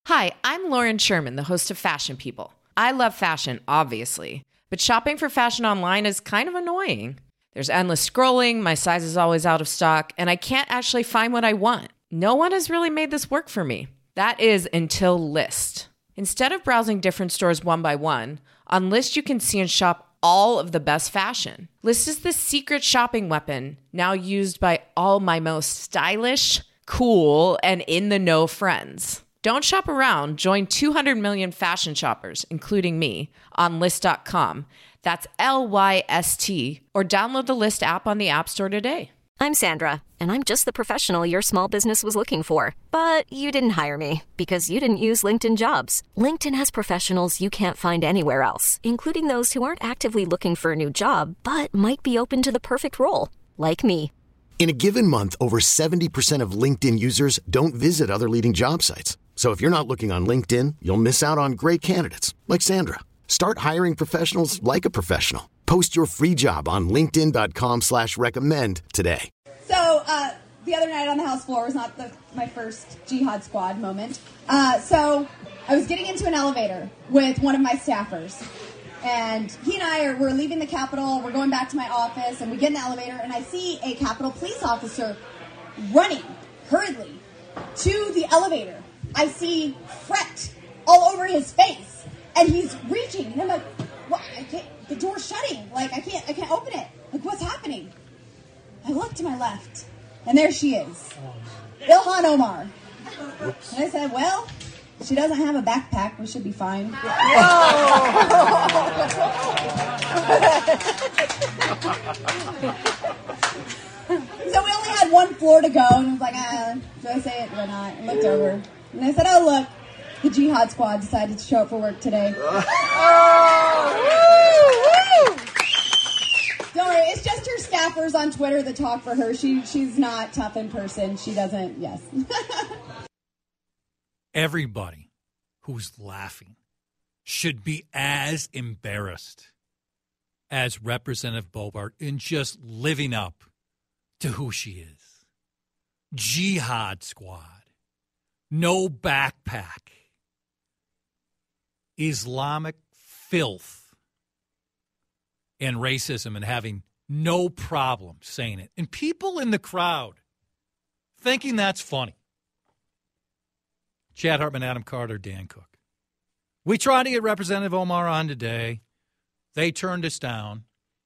Hi, I'm Lauren Sherman, the host of Fashion People. I love fashion, obviously, but shopping for fashion online is kind of annoying. There's endless scrolling, my size is always out of stock, and I can't actually find what I want. No one has really made this work for me. That is until Lyst. Instead of browsing different stores one by one, on Lyst you can see and shop all of the best fashion. Lyst is the secret shopping weapon, now used by all my most stylish, cool, and in-the-know friends. Don't shop around. Join 200 million fashion shoppers, including me, on Lyst.com. That's Lyst, or download the Lyst app on the App Store today. I'm Sandra, and I'm just the professional your small business was looking for. But you didn't hire me because you didn't use LinkedIn Jobs. LinkedIn has professionals you can't find anywhere else, including those who aren't actively looking for a new job, but might be open to the perfect role, like me. In a given month, over 70% of LinkedIn users don't visit other leading job sites. So if you're not looking on LinkedIn, you'll miss out on great candidates like Sandra. Start hiring professionals like a professional. Post your free job on linkedin.com/recommend today. So the other night on the house floor was not my first Jihad Squad moment. So I was getting into an elevator with one of my staffers. And he and I we're leaving the Capitol. We're going back to my office. And we get in the elevator. And I see a Capitol police officer running hurriedly to the elevator. I see fret all over his face, and he's reaching, and I'm like, "What? I can't. The door's shutting. Like I can't open it. Like what's happening?" I look to my left, and there she is, Ilhan Omar. Oops. And I said, "Well, she doesn't have a backpack. We should be fine." So we only had one floor to go, and I was like, do I say it or not? I looked over. And I said, "Oh, look, the Jihad Squad decided to show up for work today." Don't worry, it's just her staffers on Twitter that talk for her. She's not tough in person. She doesn't, yes. Everybody who's laughing should be as embarrassed as Representative Boebert in just living up to who she is. Jihad Squad. No backpack. Islamic filth and racism, and having no problem saying it. And people in the crowd thinking that's funny. Chad Hartman, Adam Carter, Dan Cook. We tried to get Representative Omar on today. They turned us down.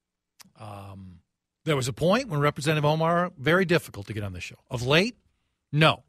There was a point when Representative Omar, very difficult to get on the show. Of late, no.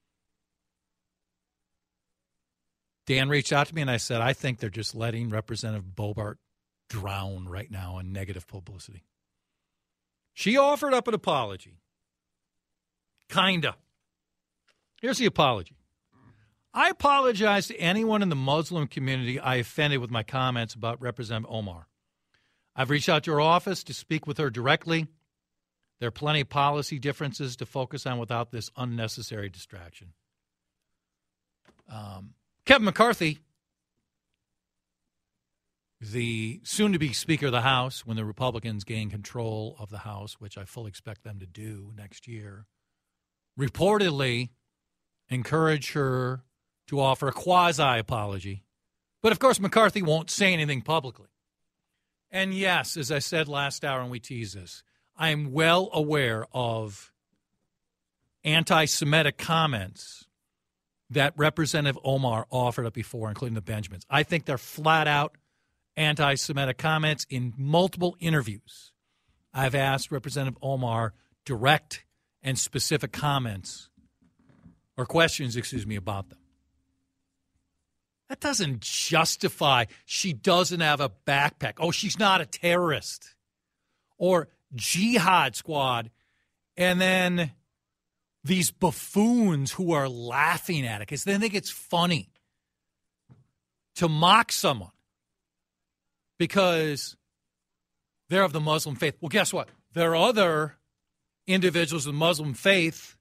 Dan reached out to me, and I said, I think they're just letting Representative Boebert drown right now in negative publicity. She offered up an apology. Kinda. Here's the apology. I apologize to anyone in the Muslim community I offended with my comments about Representative Omar. I've reached out to her office to speak with her directly. There are plenty of policy differences to focus on without this unnecessary distraction. Kevin McCarthy, the soon-to-be Speaker of the House, when the Republicans gain control of the House, which I fully expect them to do next year, reportedly encouraged her to offer a quasi-apology. But, of course, McCarthy won't say anything publicly. And, yes, as I said last hour, and we teased this, I am well aware of anti-Semitic comments that Representative Omar offered up before, including the Benjamins. I think they're flat-out anti-Semitic comments in multiple interviews. I've asked Representative Omar direct and specific comments or questions, about them. That doesn't justify she doesn't have a backpack. Oh, she's not a terrorist. Or Jihad Squad. And then these buffoons who are laughing at it because they think it's funny to mock someone because they're of the Muslim faith. Well, guess what? There are other individuals of the Muslim faith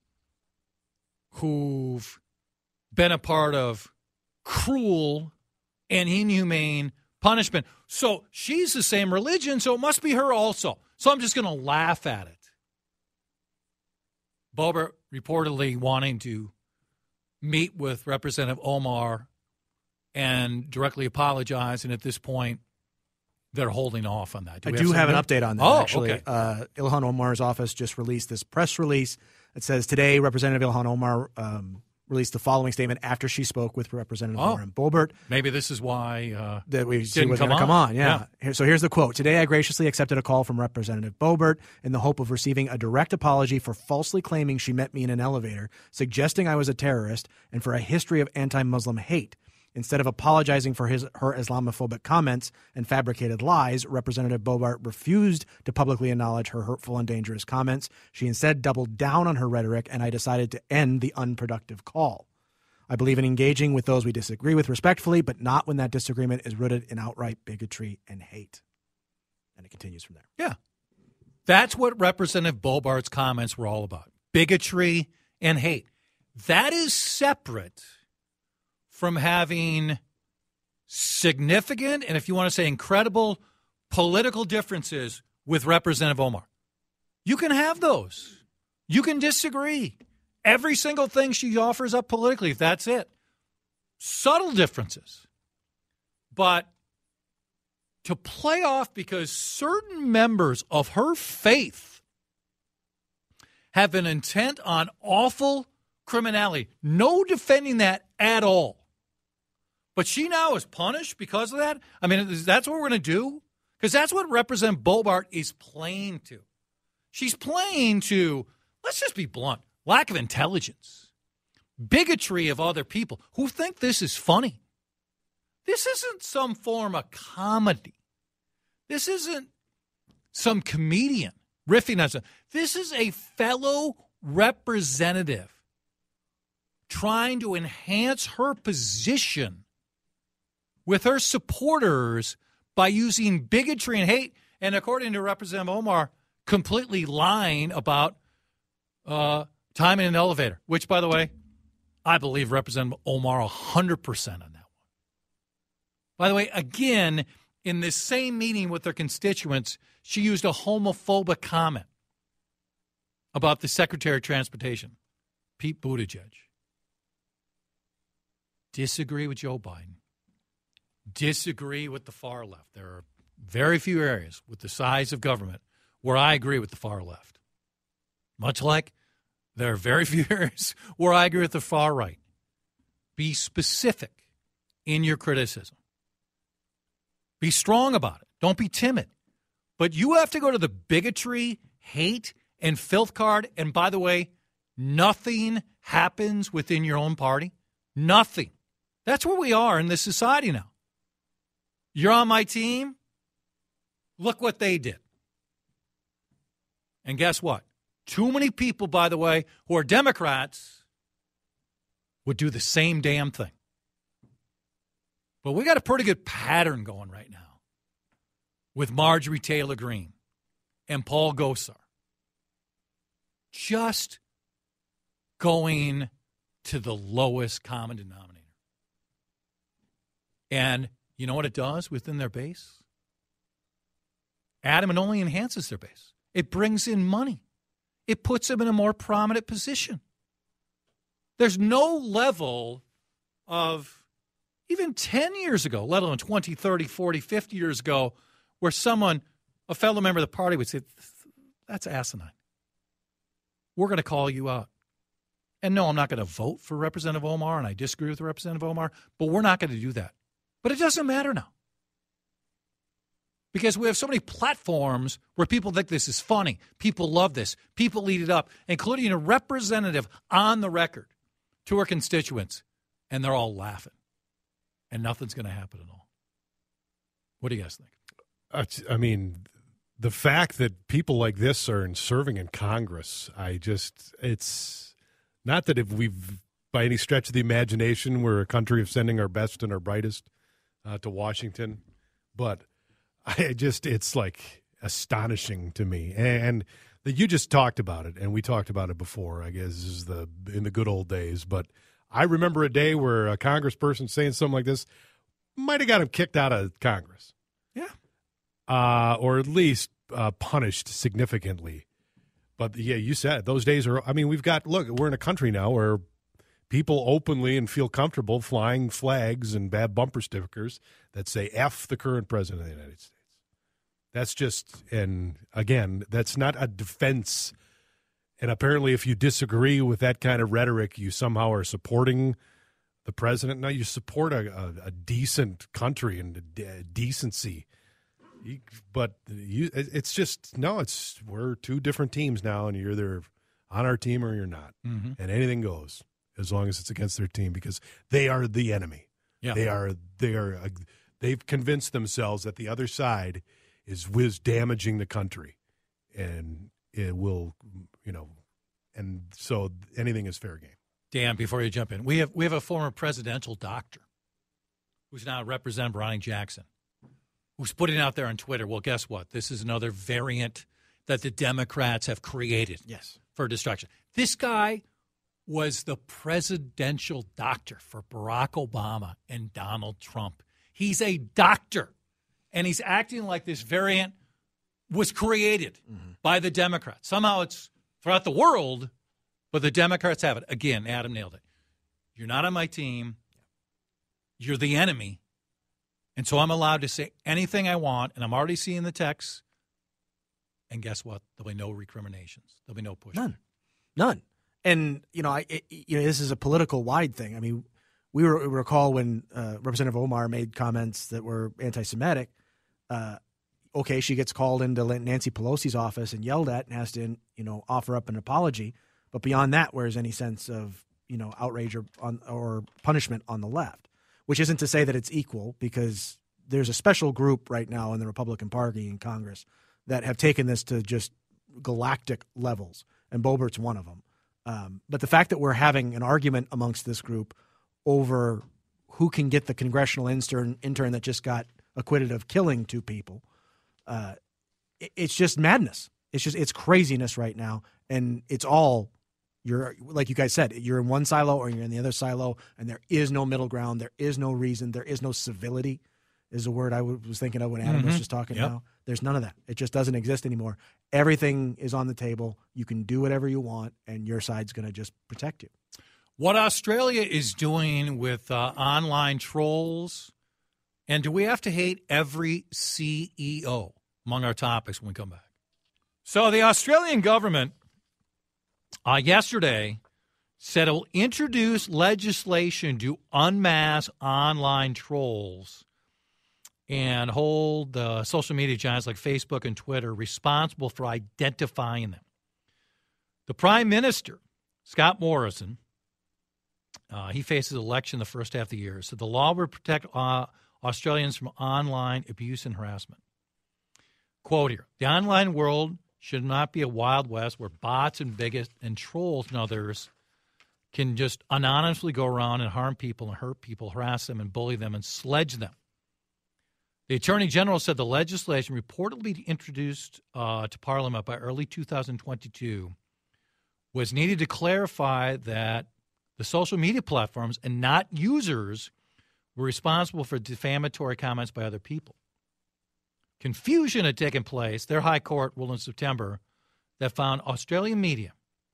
who've been a part of cruel and inhumane punishment. So she's the same religion, so it must be her also. So I'm just going to laugh at it. Boebert reportedly wanting to meet with Representative Omar and directly apologize, and at this point, they're holding off on that. I do have an update on that, actually. Okay. Ilhan Omar's office just released this press release. It says today Representative Ilhan Omar released the following statement after she spoke with Representative Lauren Boebert. Maybe this is why that we didn't was come going to come on. Yeah. So here's the quote. Today I graciously accepted a call from Representative Boebert in the hope of receiving a direct apology for falsely claiming she met me in an elevator, suggesting I was a terrorist, and for a history of anti-Muslim hate. Instead of apologizing for her Islamophobic comments and fabricated lies, Representative Boebert refused to publicly acknowledge her hurtful and dangerous comments. She instead doubled down on her rhetoric, and I decided to end the unproductive call. I believe in engaging with those we disagree with respectfully, but not when that disagreement is rooted in outright bigotry and hate. And it continues from there. Yeah. That's what Representative Boebert's comments were all about. Bigotry and hate. That is separate from having significant, and if you want to say incredible, political differences with Representative Omar. You can have those. You can disagree. Every single thing she offers up politically, if that's it. Subtle differences. But to play off because certain members of her faith have an intent on awful criminality. No defending that at all. But she now is punished because of that? I mean, that's what we're going to do? Because that's what Representative Boebert is playing to. She's playing to, let's just be blunt, lack of intelligence, bigotry of other people who think this is funny. This isn't some form of comedy. This isn't some comedian riffing on something. This is a fellow representative trying to enhance her position with her supporters by using bigotry and hate, and according to Representative Omar, completely lying about time in an elevator, which, by the way, I believe Representative Omar 100% on that one. By the way, again, in this same meeting with her constituents, she used a homophobic comment about the Secretary of Transportation, Pete Buttigieg. Disagree with Joe Biden. Disagree with the far left. There are very few areas with the size of government where I agree with the far left. Much like there are very few areas where I agree with the far right. Be specific in your criticism. Be strong about it. Don't be timid. But you have to go to the bigotry, hate, and filth card. And by the way, nothing happens within your own party. Nothing. That's where we are in this society now. You're on my team. Look what they did. And guess what? Too many people, by the way, who are Democrats would do the same damn thing. But we got a pretty good pattern going right now with Marjorie Taylor Greene and Paul Gosar. Just going to the lowest common denominator. And you know what it does within their base? Adam, it only enhances their base. It brings in money. It puts them in a more prominent position. There's no level of even 10 years ago, let alone 20, 30, 40, 50 years ago, where someone, a fellow member of the party would say, that's asinine. We're going to call you out. And no, I'm not going to vote for Representative Omar, and I disagree with Representative Omar, but we're not going to do that. But it doesn't matter now. Because we have so many platforms where people think this is funny. People love this. People eat it up, including a representative on the record to her constituents, and they're all laughing. And nothing's going to happen at all. What do you guys think? I mean, the fact that people like this are serving in Congress, it's not that if we've, by any stretch of the imagination, we're a country of sending our best and our brightest to Washington, but it's like astonishing to me. And that you just talked about it, and we talked about it before, I guess, in the good old days. But I remember a day where a congressperson saying something like this might have got him kicked out of Congress. Yeah. Or at least punished significantly. But, yeah, you said it. Those days are – I mean, we're in a country now where people openly and feel comfortable flying flags and bad bumper stickers that say F the current president of the United States. That's just, and again, that's not a defense. And apparently if you disagree with that kind of rhetoric, you somehow are supporting the president. No, you support a decent country and decency. But it's just, no, we're two different teams now, and you're either on our team or you're not. Mm-hmm. And anything goes as long as it's against their team, because they are the enemy. Yeah. They've convinced themselves that the other side is damaging the country, and it will, and so anything is fair game. Dan, before you jump in, we have a former presidential doctor who's now Representative Ronnie Jackson, who's putting out there on Twitter, well, guess what? This is another variant that the Democrats have created for destruction. This guy was the presidential doctor for Barack Obama and Donald Trump. He's a doctor. And he's acting like this variant was created by the Democrats. Somehow it's throughout the world, but the Democrats have it. Again, Adam nailed it. You're not on my team. You're the enemy. And so I'm allowed to say anything I want, and I'm already seeing the texts. And guess what? There'll be no recriminations. There'll be no pushback. None. And, this is a political wide thing. I mean, we recall when Representative Omar made comments that were anti-Semitic. Okay, she gets called into Nancy Pelosi's office and yelled at and has to, offer up an apology. But beyond that, where's any sense of, outrage or punishment on the left? Which isn't to say that it's equal, because there's a special group right now in the Republican Party in Congress that have taken this to just galactic levels, and Boebert's one of them. But the fact that we're having an argument amongst this group over who can get the congressional intern that just got acquitted of killing two people, it's just madness. It's craziness right now, and it's all, you're like you guys said, you're in one silo or you're in the other silo, and there is no middle ground. There is no reason. There is no civility, is a word I was thinking of when Adam was just talking now. There's none of that. It just doesn't exist anymore. Everything is on the table. You can do whatever you want, and your side's going to just protect you. What Australia is doing with online trolls, and do we have to hate every CEO, among our topics when we come back. So the Australian government yesterday said it will introduce legislation to unmask online trolls and hold social media giants like Facebook and Twitter responsible for identifying them. The Prime Minister, Scott Morrison, he faces election the first half of the year, said the law will protect Australians from online abuse and harassment. Quote here, the online world should not be a Wild West where bots and bigots and trolls and others can just anonymously go around and harm people and hurt people, harass them and bully them and sledge them. The Attorney General said the legislation reportedly introduced to Parliament by early 2022 was needed to clarify that the social media platforms and not users were responsible for defamatory comments by other people. Confusion had taken place. Their high court ruled in September that found Australian media,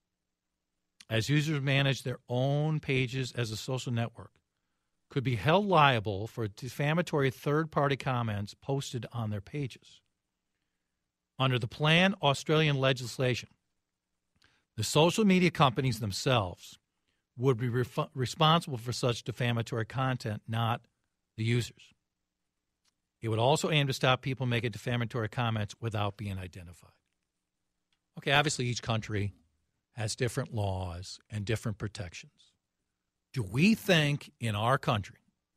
as users manage their own pages as a social network, could be held liable for defamatory third-party comments posted on their pages. Under the planned Australian legislation, the social media companies themselves would be responsible for such defamatory content, not the users. It would also aim to stop people making defamatory comments without being identified. Okay, obviously each country has different laws and different protections. Do we think in our country,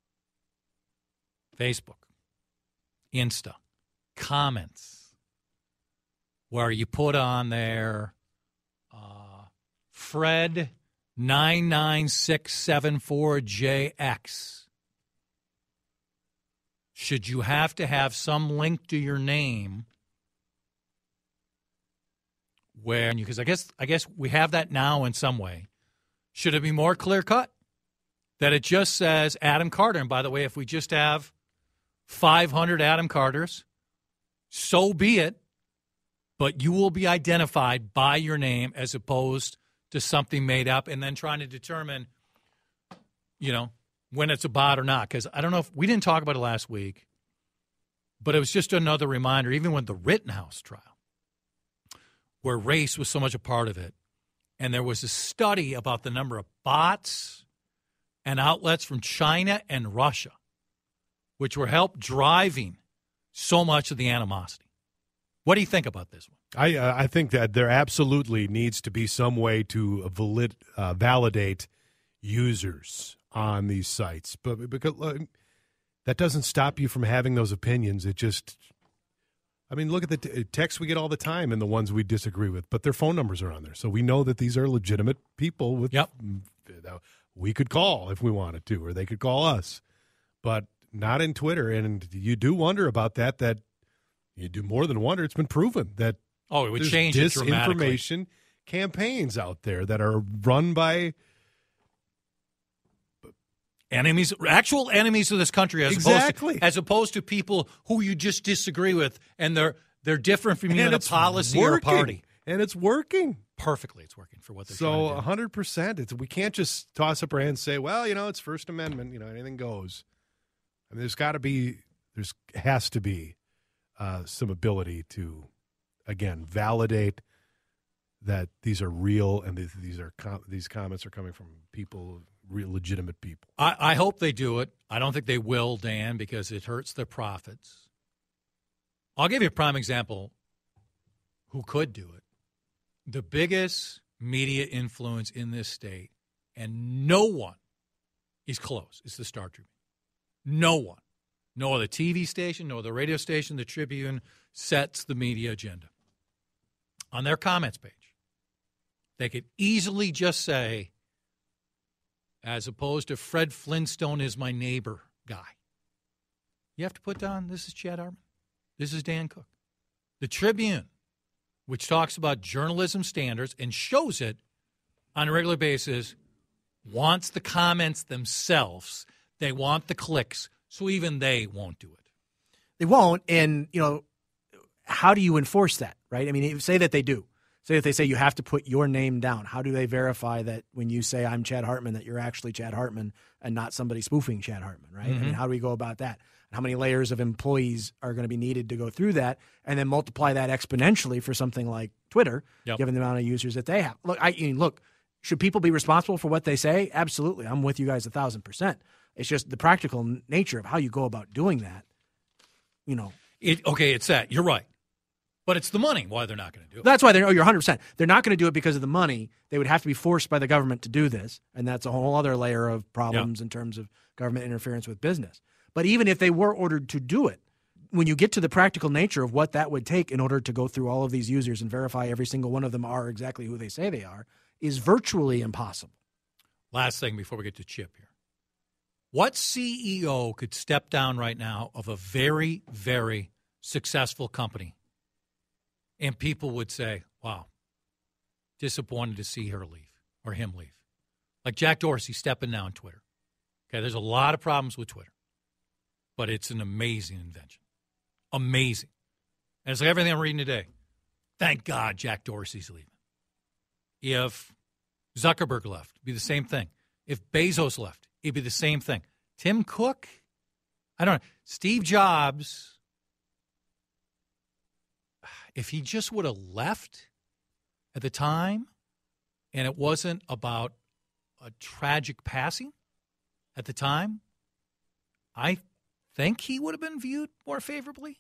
Facebook, Insta, comments, where you put on there, Fred 99674JX, should you have to have some link to your name where, because I guess we have that now in some way. Should it be more clear-cut? That it just says Adam Carter. And by the way, if we just have 500 Adam Carters, so be it. But you will be identified by your name as opposed to something made up and then trying to determine when it's a bot or not. Because I don't know if we didn't talk about it last week, but it was just another reminder, even with the Rittenhouse trial, where race was so much a part of it. And there was a study about the number of bots and outlets from China and Russia, which were help driving so much of the animosity. What do you think about this one? I think that there absolutely needs to be some way to validate users on these sites, but because that doesn't stop you from having those opinions. It just, look at the texts we get all the time and the ones we disagree with, but their phone numbers are on there, so we know that these are legitimate people. We could call if we wanted to, or they could call us, but not in Twitter. And you do wonder about that. That you do more than wonder. It's been proven that it would change it dramatically. Disinformation campaigns out there that are run by enemies, actual enemies of this country, as opposed to people who you just disagree with, and they're different from you in a policy or a party. And it's working. Perfectly, it's working for what they're trying to do. 100%. We can't just toss up our hands and say, well, it's First Amendment, anything goes. There has to be some ability to, again, validate that these are real and these comments are coming from people, real legitimate people. I hope they do it. I don't think they will, Dan, because it hurts their profits. I'll give you a prime example who could do it. The biggest media influence in this state, and no one is close, is the Star Tribune. No one. No other TV station, no other radio station, the Tribune sets the media agenda. On their comments page, they could easily just say, as opposed to Fred Flintstone is my neighbor guy. You have to put down, this is Chad Hartman. This is Dan Cook. The Tribune, which talks about journalism standards and shows it on a regular basis, wants the comments themselves. They want the clicks, so even they won't do it. They won't, and, how do you enforce that, right? Say that they do. Say that they say you have to put your name down. How do they verify that when you say I'm Chad Hartman, that you're actually Chad Hartman and not somebody spoofing Chad Hartman, right? Mm-hmm. How do we go about that? How many layers of employees are going to be needed to go through that, and then multiply that exponentially for something like Twitter, given the amount of users that they have? Look, should people be responsible for what they say? Absolutely. I'm with you guys 1,000%. It's just the practical nature of how you go about doing that, It's that. You're right. But it's the money why they're not going to do it. That's why you're 100%. They're not going to do it because of the money. They would have to be forced by the government to do this, and that's a whole other layer of problems in terms of government interference with business. But even if they were ordered to do it, when you get to the practical nature of what that would take in order to go through all of these users and verify every single one of them are exactly who they say they are, is virtually impossible. Last thing before we get to Chip here. What CEO could step down right now of a very, very successful company and people would say, wow, disappointed to see her leave or him leave? Like Jack Dorsey stepping down Twitter. Okay, there's a lot of problems with Twitter, but it's an amazing invention. Amazing. And it's like everything I'm reading today. Thank God Jack Dorsey's leaving. If Zuckerberg left, it'd be the same thing. If Bezos left, it'd be the same thing. Tim Cook, I don't know. Steve Jobs, if he just would have left at the time and it wasn't about a tragic passing at the time, I think he would have been viewed more favorably.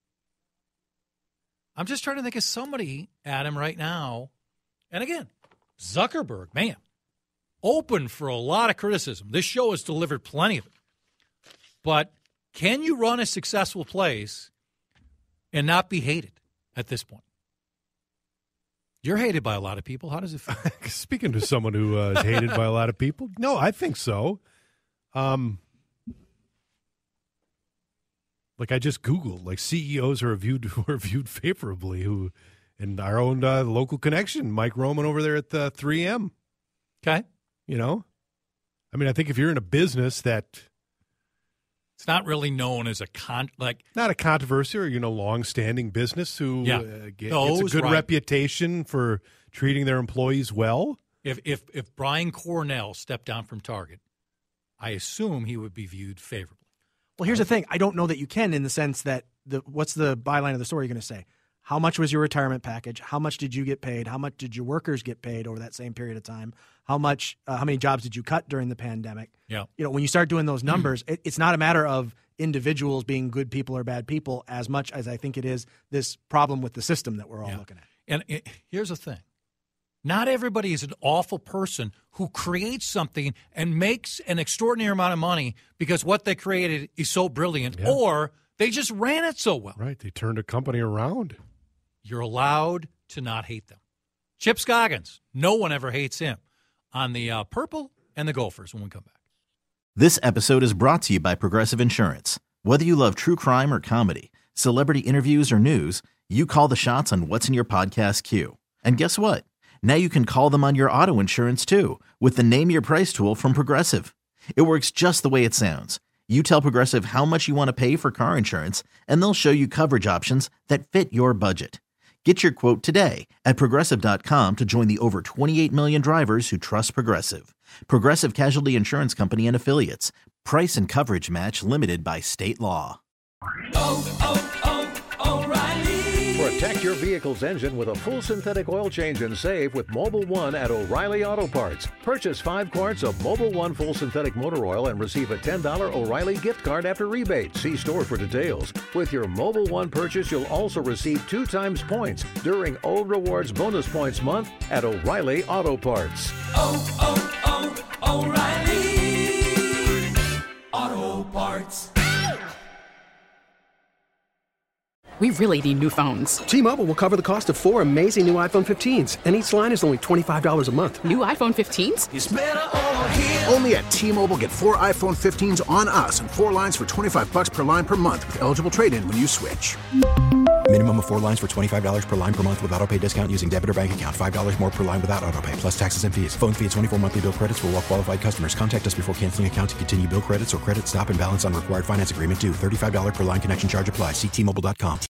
I'm just trying to think of somebody, Adam, right now. And again, Zuckerberg, man, open for a lot of criticism. This show has delivered plenty of it. But can you run a successful place and not be hated at this point? You're hated by a lot of people. How does it feel? Speaking to someone who is hated by a lot of people, no, I think so. Like I just Googled, like CEOs are viewed favorably. Who, in our own local connection, Mike Roman over there at 3M. Okay, I think if you're in a business that it's not really known as not a controversy or long-standing business who gets a good reputation for treating their employees well. If Brian Cornell stepped down from Target, I assume he would be viewed favorably. Well, here's the thing. I don't know that you can, in the sense that what's the byline of the story you're going to say? How much was your retirement package? How much did you get paid? How much did your workers get paid over that same period of time? How many jobs did you cut during the pandemic? Yeah. When you start doing those numbers, it's not a matter of individuals being good people or bad people as much as I think it is this problem with the system that we're all looking at. And here's the thing. Not everybody is an awful person who creates something and makes an extraordinary amount of money because what they created is so brilliant, or they just ran it so well. Right. They turned a company around. You're allowed to not hate them. Chip Scoggins, no one ever hates him. On the Purple and the Gophers when we come back. This episode is brought to you by Progressive Insurance. Whether you love true crime or comedy, celebrity interviews or news, you call the shots on what's in your podcast queue. And guess what? Now you can call them on your auto insurance too with the Name Your Price tool from Progressive. It works just the way it sounds. You tell Progressive how much you want to pay for car insurance, and they'll show you coverage options that fit your budget. Get your quote today at Progressive.com to join the over 28 million drivers who trust Progressive. Progressive Casualty Insurance Company and Affiliates. Price and coverage match limited by state law. O'Reilly. Protect your vehicle's engine with a full synthetic oil change and save with Mobil 1 at O'Reilly Auto Parts. Purchase 5 quarts of Mobil 1 full synthetic motor oil and receive a $10 O'Reilly gift card after rebate. See store for details. With your Mobil 1 purchase, you'll also receive 2 times points during O Rewards Bonus Points Month at O'Reilly Auto Parts. O'Reilly Auto Parts. We really need new phones. T-Mobile will cover the cost of 4 amazing new iPhone 15s, and each line is only $25 a month. New iPhone 15s? It's better over here. Only at T-Mobile, get 4 iPhone 15s on us and 4 lines for $25 per line per month with eligible trade-in when you switch. Minimum of 4 lines for $25 per line per month with autopay discount using debit or bank account. $5 more per line without autopay, plus taxes and fees. Phone fee at 24 monthly bill credits for well-qualified customers. Contact us before canceling account to continue bill credits or credit stop and balance on required finance agreement due. $35 per line connection charge applies. See T-Mobile.com.